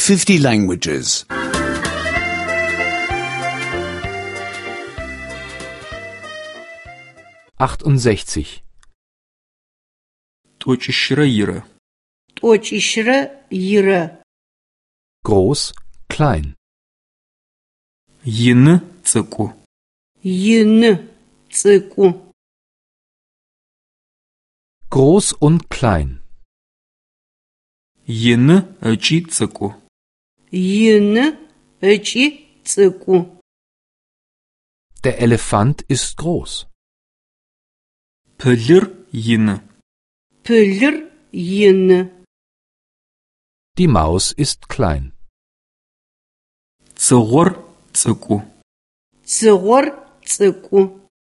50 languages. 68. Тӏокӏищырэ ирэ. Тӏокӏищырэ ирэ. Groß, klein. Ины цӏыкӏу. Ины цӏыкӏу. Groß und klein. Ины ыкӏи цӏыкӏу. Ины ыкӏи цӏыкӏу. Der Elefant ist groß. Пылыр ины. Пылыр ины. Die Maus ist klein. Цыгъор цӏыкӏу. Цыгъор цӏыкӏу.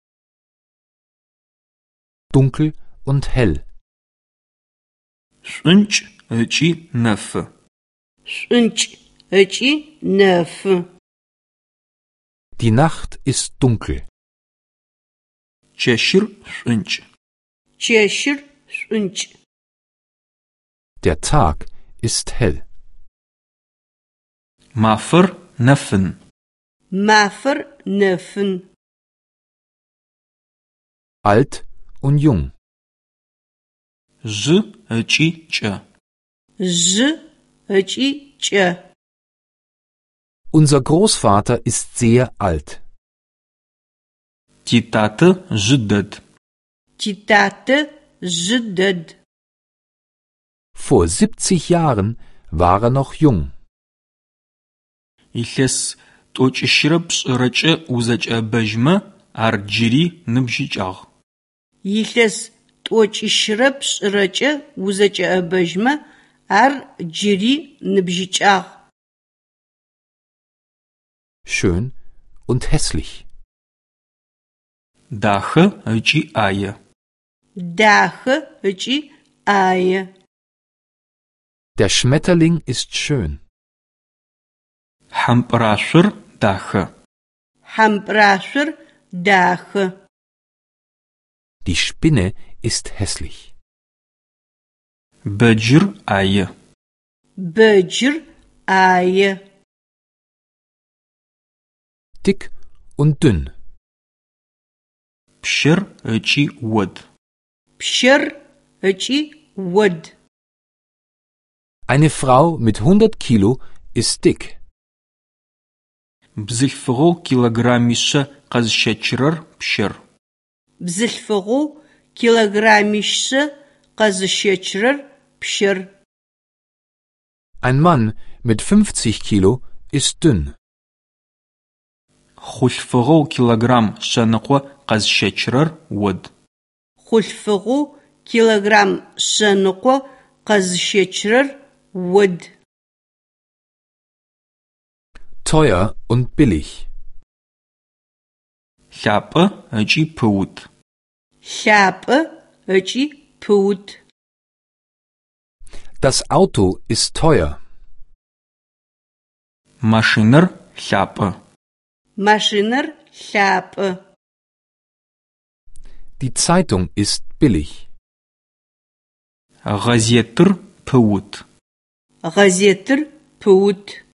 Dunkel und hell. Шӏункӏ ыкӏи нэфы. Шӏункӏ ыкӏи нэфы. Die Nacht ist dunkel. Чэщыр шӏункӏ. Чэщыр шӏункӏ. Der Tag ist hell. Мафэр нэфын. Мафэр нэфын. Alt und jung. Жьы ыкӏи кӏэ. Жьы ыкӏи кӏэ. Unser Großvater ist sehr alt. Титатэ жьы дэд. Титатэ жьы дэд. Vor 70 Jahren war er noch jung. Илъэс тӏокӏищырэ пшӏырэкӏэ узэкӏэбэжьмэ, ар джыри ныбжьыкӏагъ. Илъэс тӏокӏищырэ пшӏырэкӏэ узэкӏэӏэбэжьмэ, ар джыри ныбжьыкӏагъ. Schön und hässlich. Дахэ ыкӏи ӏае. Дахэ ыкӏи ӏае. Der Schmetterling ist schön. Хьампӏырашъор дахэ. Хьампӏырашъор дахэ. Die Spinne ist hässlich. Бэджыр ӏае. Бэджыр ӏае. Dick und dünn. Пщэр ыкӏи од. Пщэр ыкӏи од. Eine Frau mit 100 Kilo ist dick. Бзылъфыгъэу килограммишъэ къэзыщэчырэр пщэр. Бзылъфыгъэу килограммишъэ къэзыщэчырэр пщэр. Ein Mann mit 50 Kilo ist dünn. Хъулъфыгъэу килограмм шъэныкъо къэзыщэчырэр од. Хъулъфыгъэу килограмм шъэныкъо къэзыщэчырэр од. Teuer und billig. Лъапӏэ ыкӏи пыут. Лъапӏэ ыкӏи пыут. Das Auto ist teuer. Машинэр лъапӏэ. Машинэр лъапӏэ. Die Zeitung ist billig. Газетыр пыут. Газетыр пыут.